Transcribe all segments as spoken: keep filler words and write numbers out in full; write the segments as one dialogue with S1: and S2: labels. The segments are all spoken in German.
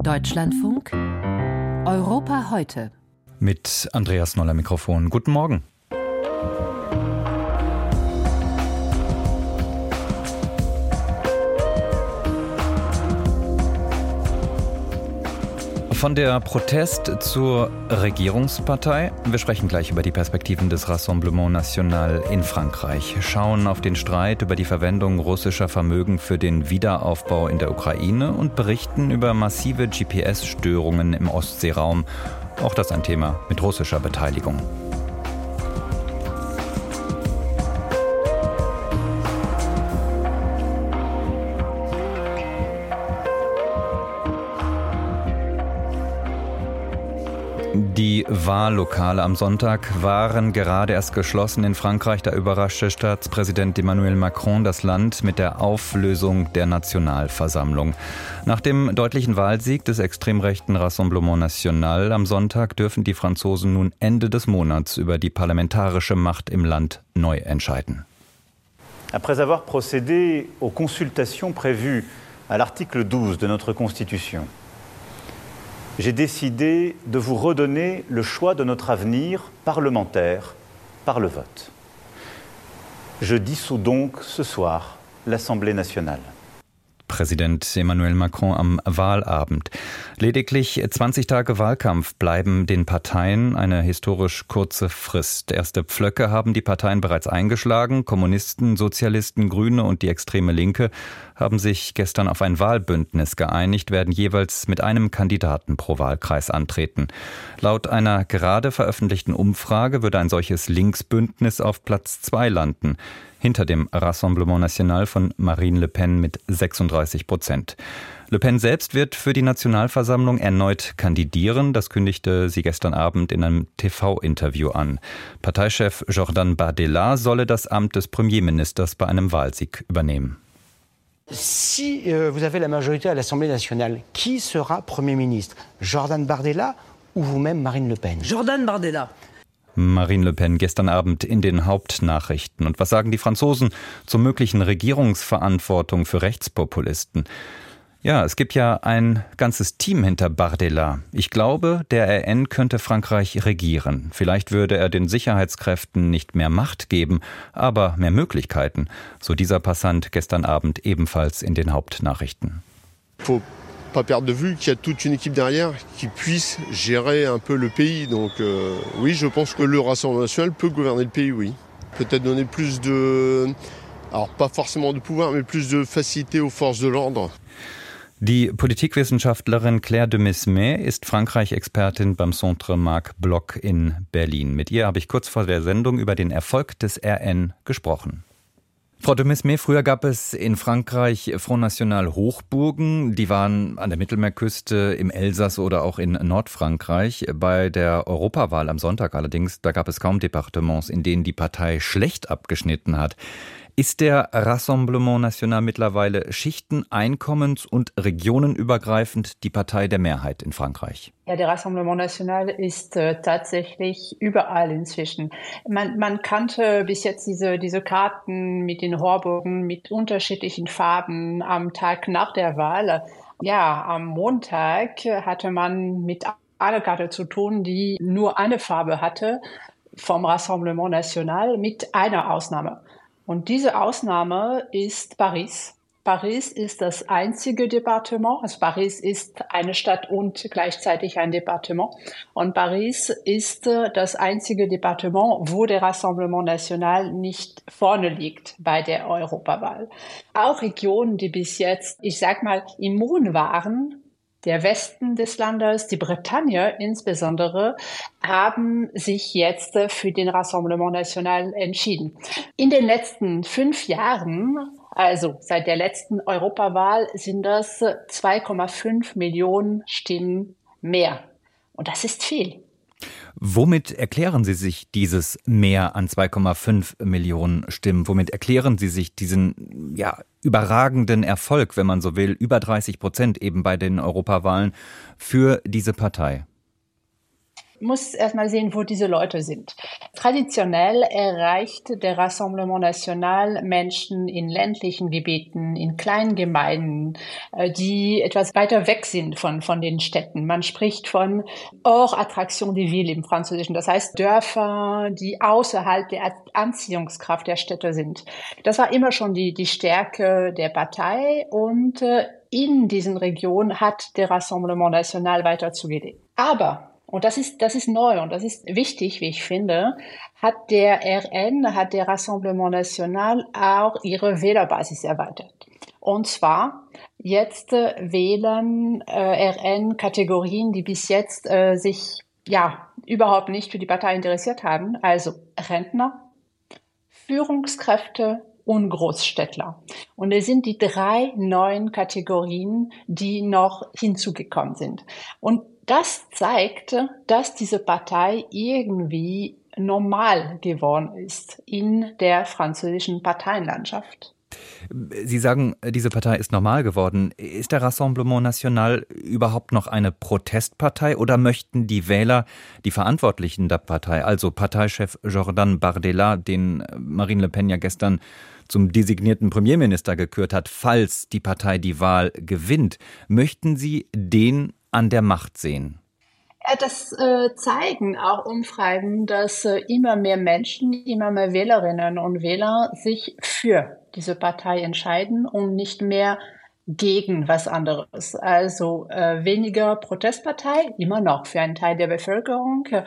S1: Deutschlandfunk Europa heute.
S2: Mit Andreas Noller Mikrofon. Guten Morgen. Von der Protest zur Regierungspartei. Wir sprechen gleich über die Perspektiven des Rassemblement National in Frankreich, schauen auf den Streit über die Verwendung russischer Vermögen für den Wiederaufbau in der Ukraine und berichten über massive G P S-Störungen im Ostseeraum. Auch das ein Thema mit russischer Beteiligung. Die Wahllokale am Sonntag waren gerade erst geschlossen in Frankreich. Da überraschte Staatspräsident Emmanuel Macron das Land mit der Auflösung der Nationalversammlung. Nach dem deutlichen Wahlsieg des extrem rechten Rassemblement National am Sonntag dürfen die Franzosen nun Ende des Monats über die parlamentarische Macht im Land neu entscheiden.
S3: Après avoir procédé aux consultations prévues à l'article douze de notre Constitution, j'ai décidé de vous redonner le choix de notre avenir parlementaire par le vote. Je dissous donc ce soir l'Assemblée nationale.
S2: Präsident Emmanuel Macron am Wahlabend. Lediglich zwanzig Tage Wahlkampf bleiben den Parteien eine historisch kurze Frist. Erste Pflöcke haben die Parteien bereits eingeschlagen. Kommunisten, Sozialisten, Grüne und die extreme Linke haben sich gestern auf ein Wahlbündnis geeinigt, werden jeweils mit einem Kandidaten pro Wahlkreis antreten. Laut einer gerade veröffentlichten Umfrage würde ein solches Linksbündnis auf Platz zwei landen, hinter dem Rassemblement National von Marine Le Pen mit sechsunddreißig Prozent. Le Pen selbst wird für die Nationalversammlung erneut kandidieren. Das kündigte sie gestern Abend in einem T V-Interview an. Parteichef Jordan Bardella solle das Amt des Premierministers bei einem Wahlsieg übernehmen.
S4: Si euh, vous avez la majorité à l'Assemblée nationale, qui sera Premier ministre? Jordan Bardella ou vous-même Marine Le Pen?
S5: Jordan Bardella.
S2: Marine Le Pen gestern Abend in den Hauptnachrichten. Und was sagen die Franzosen zur möglichen Regierungsverantwortung für Rechtspopulisten? Ja, es gibt ja ein ganzes Team hinter Bardella. Ich glaube, der R N könnte Frankreich regieren. Vielleicht würde er den Sicherheitskräften nicht mehr Macht geben, aber mehr Möglichkeiten. So dieser Passant gestern Abend ebenfalls in den Hauptnachrichten.
S6: Faut pas perdre de vue qu'il y a toute une équipe derrière qui puisse gérer un peu le pays. Donc euh, oui, je pense que le Rassemblement national peut gouverner le pays, oui. Peut-être donner plus de, alors pas forcément de pouvoir, mais plus de facilité aux forces de l'ordre.
S2: Die Politikwissenschaftlerin Claire de Mesmer ist Frankreich-Expertin beim Centre Marc Bloch in Berlin. Mit ihr habe ich kurz vor der Sendung über den Erfolg des R N gesprochen. Frau de Mesmer, früher gab es in Frankreich Front National Hochburgen. Die waren an der Mittelmeerküste, im Elsass oder auch in Nordfrankreich. Bei der Europawahl am Sonntag allerdings, da gab es kaum Departements, in denen die Partei schlecht abgeschnitten hat. Ist der Rassemblement National mittlerweile schichten-, einkommens- und regionenübergreifend die Partei der Mehrheit in Frankreich?
S7: Ja, der Rassemblement National ist äh, tatsächlich überall inzwischen. Man, man kannte bis jetzt diese, diese Karten mit den Horburgen mit unterschiedlichen Farben am Tag nach der Wahl. Ja, am Montag hatte man mit einer Karte zu tun, die nur eine Farbe hatte vom Rassemblement National mit einer Ausnahme. Und diese Ausnahme ist Paris. Paris ist das einzige Departement, also Paris ist eine Stadt und gleichzeitig ein Departement. Und Paris ist das einzige Departement, wo der Rassemblement National nicht vorne liegt bei der Europawahl. Auch Regionen, die bis jetzt, ich sag mal, immun waren, der Westen des Landes, die Bretagne insbesondere, haben sich jetzt für den Rassemblement National entschieden. In den letzten fünf Jahren, also seit der letzten Europawahl, sind das zwei Komma fünf Millionen Stimmen mehr. Und das ist viel.
S2: Womit erklären Sie sich dieses Mehr an zwei Komma fünf Millionen Stimmen? Womit erklären Sie sich diesen ja, überragenden Erfolg, wenn man so will, über dreißig Prozent eben bei den Europawahlen für diese Partei?
S7: muss erstmal sehen, wo diese Leute sind. Traditionell erreicht der Rassemblement National Menschen in ländlichen Gebieten, in kleinen Gemeinden, die etwas weiter weg sind von, von den Städten. Man spricht von hors attraction des villes im Französischen. Das heißt Dörfer, die außerhalb der Anziehungskraft der Städte sind. Das war immer schon die, die Stärke der Partei und äh, in diesen Regionen hat der Rassemblement National weiter zugelegt. Aber, und das ist, das ist neu und das ist wichtig, wie ich finde, hat der R N, hat der Rassemblement National auch ihre Wählerbasis erweitert. Und zwar, jetzt äh, wählen äh, R N-Kategorien, die bis jetzt äh, sich ja überhaupt nicht für die Partei interessiert haben, also Rentner, Führungskräfte und Großstädtler. Und es sind die drei neuen Kategorien, die noch hinzugekommen sind. Und das zeigt, dass diese Partei irgendwie normal geworden ist in der französischen Parteienlandschaft.
S2: Sie sagen, diese Partei ist normal geworden. Ist der Rassemblement National überhaupt noch eine Protestpartei oder möchten die Wähler, die Verantwortlichen der Partei, also Parteichef Jordan Bardella, den Marine Le Pen ja gestern zum designierten Premierminister gekürt hat, falls die Partei die Wahl gewinnt, möchten Sie den an der Macht sehen?
S7: Das äh, zeigen auch Umfragen, dass äh, immer mehr Menschen, immer mehr Wählerinnen und Wähler sich für diese Partei entscheiden und nicht mehr gegen was anderes. Also äh, weniger Protestpartei, immer noch für einen Teil der Bevölkerung, äh,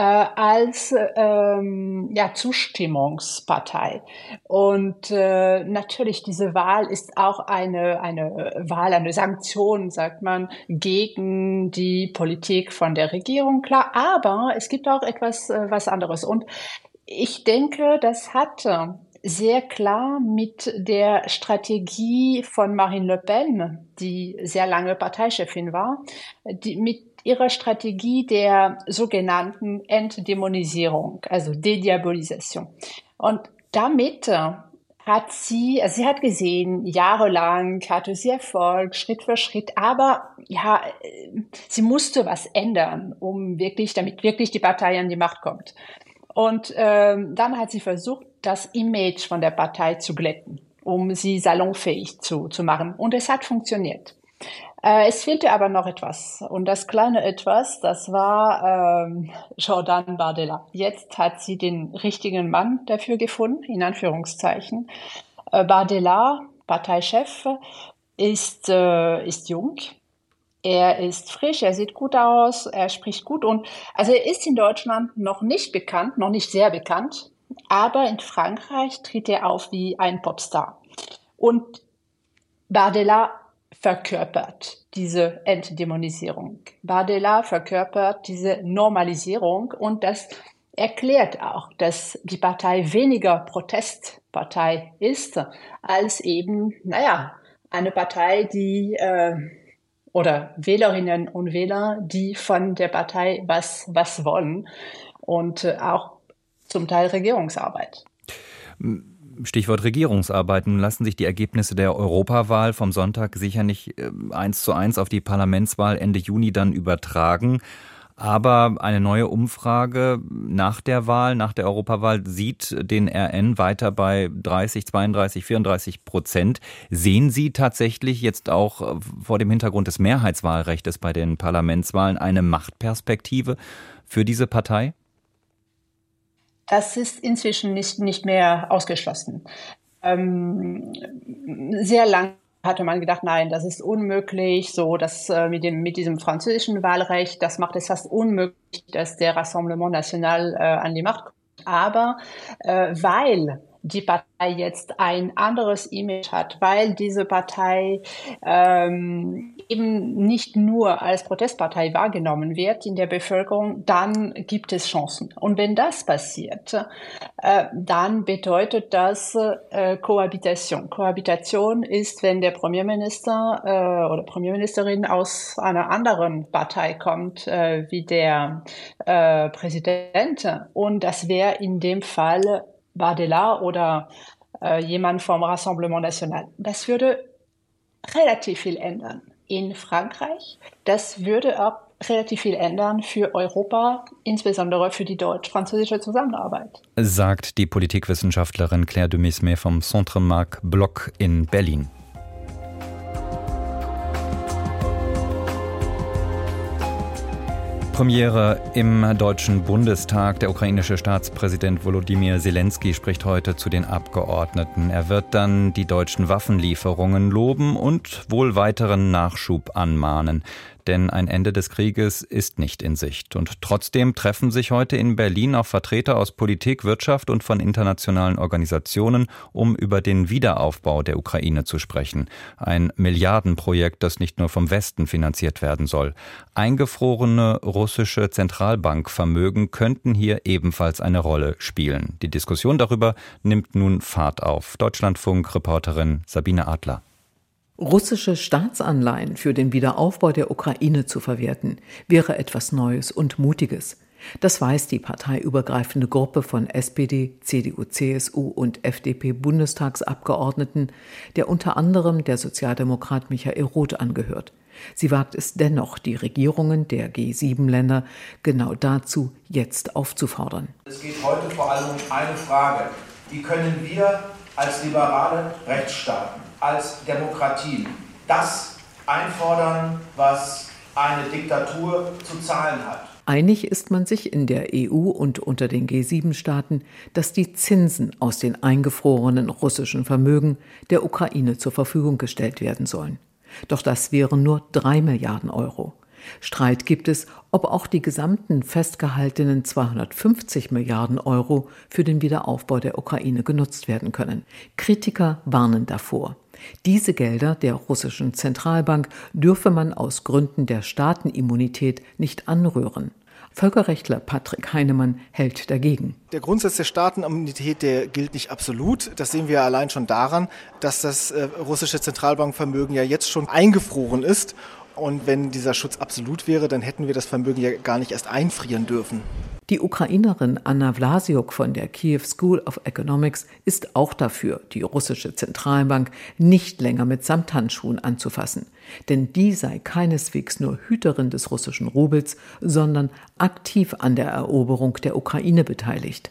S7: als ähm, ja, Zustimmungspartei. Und äh, natürlich, diese Wahl ist auch eine, eine Wahl, eine Sanktion, sagt man, gegen die Politik von der Regierung, klar. Aber es gibt auch etwas äh, was anderes. Und ich denke, das hat äh, sehr klar mit der Strategie von Marine Le Pen, die sehr lange Parteichefin war, die, mit ihrer Strategie der sogenannten Entdämonisierung, also Dediabolisation. Und damit äh, hat sie, also sie hat gesehen, jahrelang hatte sie Erfolg, Schritt für Schritt, aber ja, sie musste was ändern, um wirklich, damit wirklich die Partei an die Macht kommt. Und ähm, dann hat sie versucht, das Image von der Partei zu glätten, um sie salonfähig zu, zu machen. Und es hat funktioniert. Äh, es fehlte aber noch etwas. Und das kleine Etwas, das war ähm, Jordan Bardella. Jetzt hat sie den richtigen Mann dafür gefunden, in Anführungszeichen. Äh, Bardella, Parteichef, ist, äh, ist jung. Er ist frisch, er sieht gut aus, er spricht gut und also er ist in Deutschland noch nicht bekannt, noch nicht sehr bekannt, aber in Frankreich tritt er auf wie ein Popstar. Und Bardella verkörpert diese Entdämonisierung. Bardella verkörpert diese Normalisierung und das erklärt auch, dass die Partei weniger Protestpartei ist, als eben, naja, eine Partei, die äh, oder Wählerinnen und Wähler, die von der Partei was, was wollen und äh, auch zum Teil Regierungsarbeit.
S2: Stichwort Regierungsarbeit. Nun lassen sich die Ergebnisse der Europawahl vom Sonntag sicher nicht äh, eins zu eins auf die Parlamentswahl Ende Juni dann übertragen. Aber eine neue Umfrage nach der Wahl, nach der Europawahl, sieht den R N weiter bei dreißig, zweiunddreißig, vierunddreißig Prozent. Sehen Sie tatsächlich jetzt auch vor dem Hintergrund des Mehrheitswahlrechts bei den Parlamentswahlen eine Machtperspektive für diese Partei?
S7: Das ist inzwischen nicht, nicht mehr ausgeschlossen. Ähm, sehr lange hatte man gedacht, nein, das ist unmöglich, so dass äh, mit dem mit diesem französischen Wahlrecht, das macht es fast unmöglich, dass der Rassemblement National äh, an die Macht kommt. Aber äh, weil die Partei jetzt ein anderes Image hat, weil diese Partei ähm, eben nicht nur als Protestpartei wahrgenommen wird in der Bevölkerung, dann gibt es Chancen. Und wenn das passiert, äh, dann bedeutet das äh, Kohabitation. Kohabitation ist, wenn der Premierminister äh, oder Premierministerin aus einer anderen Partei kommt, äh, wie der äh, Präsident. Und das wäre in dem Fall Bardella oder äh, jemand vom Rassemblement National. Das würde relativ viel ändern. in Frankreich. Das würde auch relativ viel ändern für Europa, insbesondere für die deutsch-französische Zusammenarbeit.
S2: Sagt die Politikwissenschaftlerin Claire de Mismet vom Centre Marc Bloch in Berlin. Premiere im Deutschen Bundestag. Der ukrainische Staatspräsident Volodymyr Zelensky spricht heute zu den Abgeordneten. Er wird dann die deutschen Waffenlieferungen loben und wohl weiteren Nachschub anmahnen. Denn ein Ende des Krieges ist nicht in Sicht. Und trotzdem treffen sich heute in Berlin auch Vertreter aus Politik, Wirtschaft und von internationalen Organisationen, um über den Wiederaufbau der Ukraine zu sprechen. Ein Milliardenprojekt, das nicht nur vom Westen finanziert werden soll. Eingefrorene russische Zentralbankvermögen könnten hier ebenfalls eine Rolle spielen. Die Diskussion darüber nimmt nun Fahrt auf. Deutschlandfunk-Reporterin Sabine Adler.
S5: Russische Staatsanleihen für den Wiederaufbau der Ukraine zu verwerten, wäre etwas Neues und Mutiges. Das weiß die parteiübergreifende Gruppe von S P D, C D U, C S U und F D P-Bundestagsabgeordneten, der unter anderem der Sozialdemokrat Michael Roth angehört. Sie wagt es dennoch, die Regierungen der G sieben Länder genau dazu jetzt aufzufordern.
S8: Es geht heute vor allem um eine Frage. Wie können wir als liberale Rechtsstaaten, als Demokratien das einfordern, was eine Diktatur zu zahlen hat?
S5: Einig ist man sich in der E U und unter den G sieben Staaten, dass die Zinsen aus den eingefrorenen russischen Vermögen der Ukraine zur Verfügung gestellt werden sollen. Doch das wären nur drei Milliarden Euro. Streit gibt es, ob auch die gesamten festgehaltenen zweihundertfünfzig Milliarden Euro für den Wiederaufbau der Ukraine genutzt werden können. Kritiker warnen davor. Diese Gelder der russischen Zentralbank dürfe man aus Gründen der Staatenimmunität nicht anrühren. Völkerrechtler Patrick Heinemann hält dagegen.
S9: Der Grundsatz der Staatenimmunität, der gilt nicht absolut. Das sehen wir allein schon daran, dass das äh, russische Zentralbankvermögen ja jetzt schon eingefroren ist. Und wenn dieser Schutz absolut wäre, dann hätten wir das Vermögen ja gar nicht erst einfrieren dürfen.
S5: Die Ukrainerin Anna Vlasiuk von der Kiew School of Economics ist auch dafür, die russische Zentralbank nicht länger mit Samthandschuhen anzufassen. Denn die sei keineswegs nur Hüterin des russischen Rubels, sondern aktiv an der Eroberung der Ukraine beteiligt.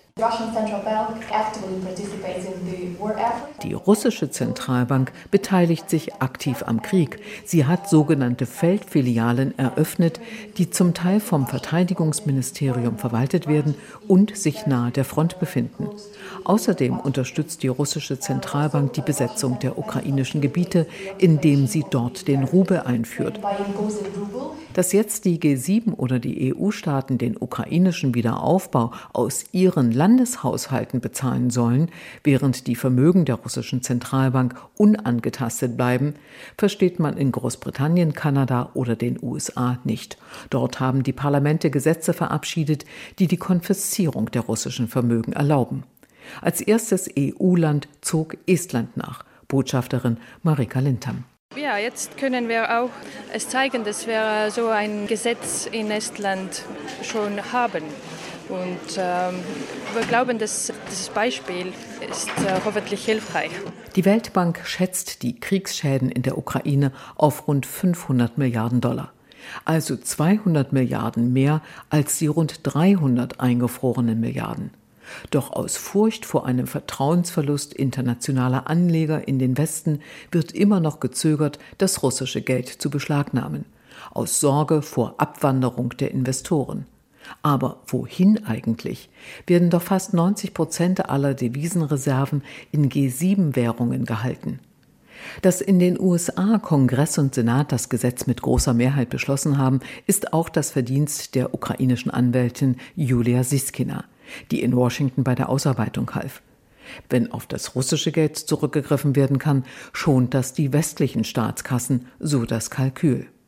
S5: Die russische Zentralbank beteiligt sich aktiv am Krieg. Sie hat sogenannte Feldfilialen eröffnet, die zum Teil vom Verteidigungsministerium verwaltet werden und sich nahe der Front befinden. Außerdem unterstützt die russische Zentralbank die Besetzung der ukrainischen Gebiete, indem sie dort den Rubel einführt. Dass jetzt die G sieben oder die E U-Staaten den ukrainischen Wiederaufbau aus ihren Landeshaushalten bezahlen sollen, während die Vermögen der russischen Zentralbank unangetastet bleiben, versteht man in Großbritannien, Kanada oder den U S A nicht. Dort haben die Parlamente Gesetze verabschiedet, die die Konfiszierung der russischen Vermögen erlauben. Als erstes E U-Land zog Estland nach. Botschafterin Marika Lintam.
S10: Ja, jetzt können wir auch es zeigen, dass wir so ein Gesetz in Estland schon haben. Und ähm, wir glauben, dass dieses Beispiel ist äh, hoffentlich hilfreich.
S5: Die Weltbank schätzt die Kriegsschäden in der Ukraine auf rund fünfhundert Milliarden Dollar. Also zweihundert Milliarden mehr als die rund dreihundert eingefrorenen Milliarden. Doch aus Furcht vor einem Vertrauensverlust internationaler Anleger in den Westen wird immer noch gezögert, das russische Geld zu beschlagnahmen. Aus Sorge vor Abwanderung der Investoren. Aber wohin eigentlich? Werden doch fast neunzig Prozent aller Devisenreserven in G sieben Währungen gehalten. Dass in den U S A Kongress und Senat das Gesetz mit großer Mehrheit beschlossen haben, ist auch das Verdienst der ukrainischen Anwältin Julia Siskina, die in Washington bei der Ausarbeitung half. Wenn auf das russische Geld zurückgegriffen werden kann, schont das die westlichen Staatskassen, so das Kalkül.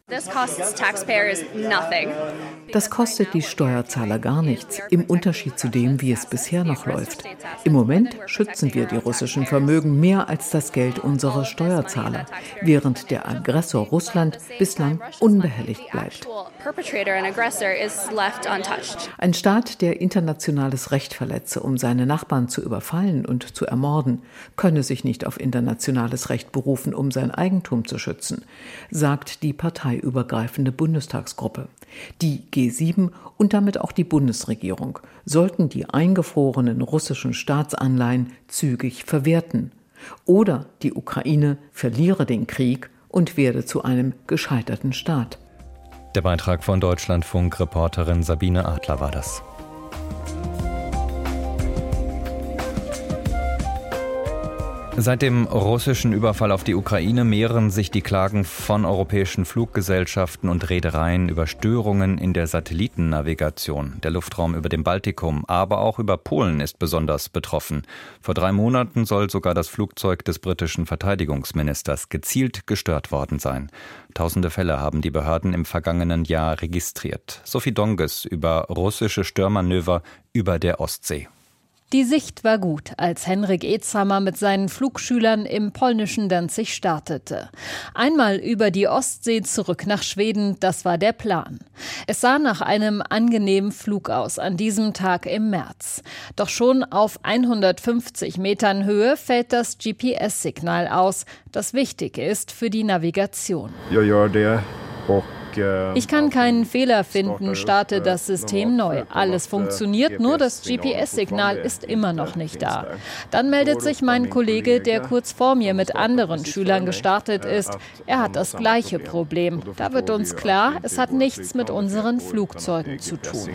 S5: Das kostet die Steuerzahler gar nichts, im Unterschied zu dem, wie es bisher noch läuft. Im Moment schützen wir die russischen Vermögen mehr als das Geld unserer Steuerzahler, während der Aggressor Russland bislang unbehelligt bleibt. Ein Staat, der internationales Recht verletze, um seine Nachbarn zu überfallen und zu ermorden, könne sich nicht auf internationales Recht berufen, um sein Eigentum zu schützen, sagt die parteiübergreifende Bundestagsgruppe. Die G sieben und damit auch die Bundesregierung sollten die eingefrorenen russischen Staatsanleihen zügig verwerten. Oder die Ukraine verliere den Krieg und werde zu einem gescheiterten Staat.
S2: Der Beitrag von Deutschlandfunk-Reporterin Sabine Adler war das. Seit dem russischen Überfall auf die Ukraine mehren sich die Klagen von europäischen Fluggesellschaften und Reedereien über Störungen in der Satellitennavigation. Der Luftraum über dem Baltikum, aber auch über Polen ist besonders betroffen. Vor drei Monaten soll sogar das Flugzeug des britischen Verteidigungsministers gezielt gestört worden sein. Tausende Fälle haben die Behörden im vergangenen Jahr registriert. Sophie Donges über russische Störmanöver über der Ostsee.
S11: Die Sicht war gut, als Henryk Ezamer mit seinen Flugschülern im polnischen Danzig startete. Einmal über die Ostsee zurück nach Schweden, das war der Plan. Es sah nach einem angenehmen Flug aus an diesem Tag im März. Doch schon auf hundertfünfzig Metern Höhe fällt das G P S-Signal aus, das wichtig ist für die Navigation.
S12: Ja, ja, der
S11: Ich kann keinen Fehler finden, starte das System neu. Alles funktioniert, nur das G P S-Signal ist immer noch nicht da. Dann meldet sich mein Kollege, der kurz vor mir mit anderen Schülern gestartet ist. Er hat das gleiche Problem. Da wird uns klar, es hat nichts mit unseren Flugzeugen zu tun.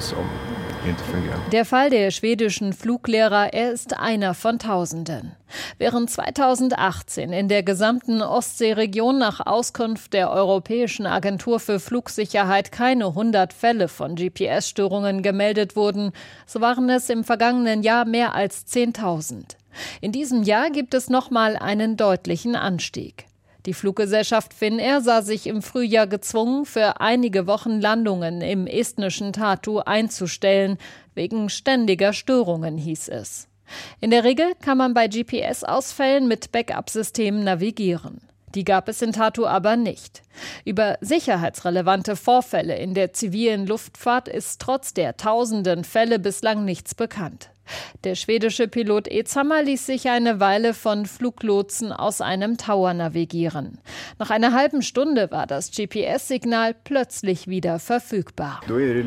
S11: Der Fall der schwedischen Fluglehrer, er ist einer von Tausenden. Während zweitausendachtzehn in der gesamten Ostseeregion nach Auskunft der Europäischen Agentur für Flugsicherheit keine hundert Fälle von G P S-Störungen gemeldet wurden, so waren es im vergangenen Jahr mehr als zehntausend. In diesem Jahr gibt es nochmal einen deutlichen Anstieg. Die Fluggesellschaft Finnair sah sich im Frühjahr gezwungen, für einige Wochen Landungen im estnischen Tartu einzustellen, wegen ständiger Störungen, hieß es. In der Regel kann man bei G P S-Ausfällen mit Backup-Systemen navigieren. Die gab es in Tartu aber nicht. Über sicherheitsrelevante Vorfälle in der zivilen Luftfahrt ist trotz der tausenden Fälle bislang nichts bekannt. Der schwedische Pilot Ezamer ließ sich eine Weile von Fluglotsen aus einem Tower navigieren. Nach einer halben Stunde war das G P S-Signal plötzlich wieder verfügbar.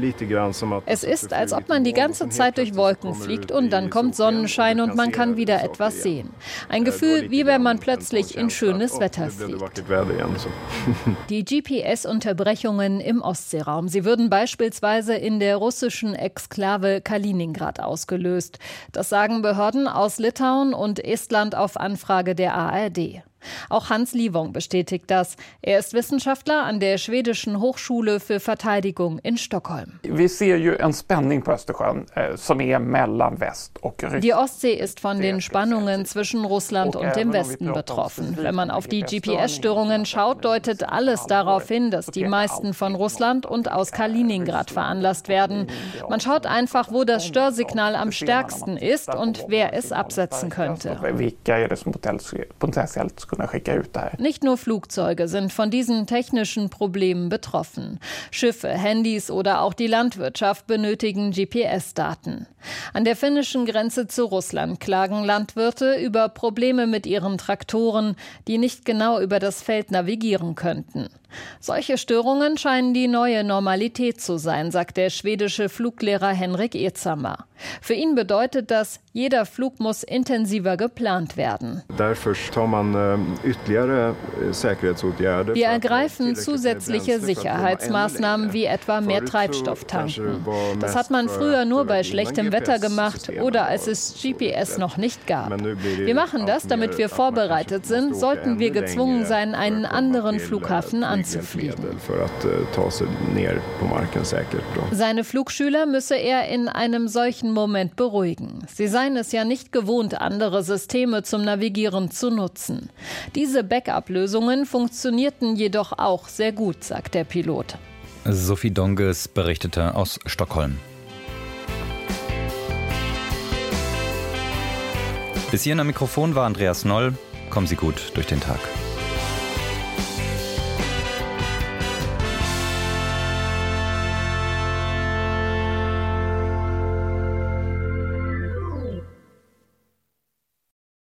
S11: Es ist, als ob man die ganze Zeit durch Wolken fliegt und dann kommt Sonnenschein und man kann wieder etwas sehen. Ein Gefühl, wie wenn man plötzlich in schönes Wetter fliegt. Die G P S-Unterbrechungen im Ostseeraum, sie würden beispielsweise in der russischen Exklave Kaliningrad ausgelöst. Das sagen Behörden aus Litauen und Estland auf Anfrage der A R D. Auch Hans Livong bestätigt das. Er ist Wissenschaftler an der schwedischen Hochschule für Verteidigung in Stockholm.
S13: Die
S11: Ostsee ist von den Spannungen zwischen Russland und dem Westen betroffen. Wenn man auf die G P S-Störungen schaut, deutet alles darauf hin, dass die meisten von Russland und aus Kaliningrad veranlasst werden. Man schaut einfach, wo das Störsignal am stärksten ist und wer es absetzen könnte. Nicht nur Flugzeuge sind von diesen technischen Problemen betroffen. Schiffe, Handys oder auch die Landwirtschaft benötigen G P S-Daten. An der finnischen Grenze zu Russland klagen Landwirte über Probleme mit ihren Traktoren, die nicht genau über das Feld navigieren könnten. Solche Störungen scheinen die neue Normalität zu sein, sagt der schwedische Fluglehrer Henryk Ezamer. Für ihn bedeutet das, jeder Flug muss intensiver geplant werden. Wir ergreifen zusätzliche Sicherheitsmaßnahmen wie etwa mehr Treibstoff tanken. Das hat man früher nur bei schlechtem Wetter gemacht oder als es G P S noch nicht gab. Wir machen das, damit wir vorbereitet sind, sollten wir gezwungen sein, einen anderen Flughafen anzunehmen. anzufliegen. Seine Flugschüler müsse er in einem solchen Moment beruhigen. Sie seien es ja nicht gewohnt, andere Systeme zum Navigieren zu nutzen. Diese Backup-Lösungen funktionierten jedoch auch sehr gut, sagt der Pilot.
S2: Sophie Donges berichtete aus Stockholm. Bis hierhin am Mikrofon war Andreas Noll. Kommen Sie gut durch den Tag.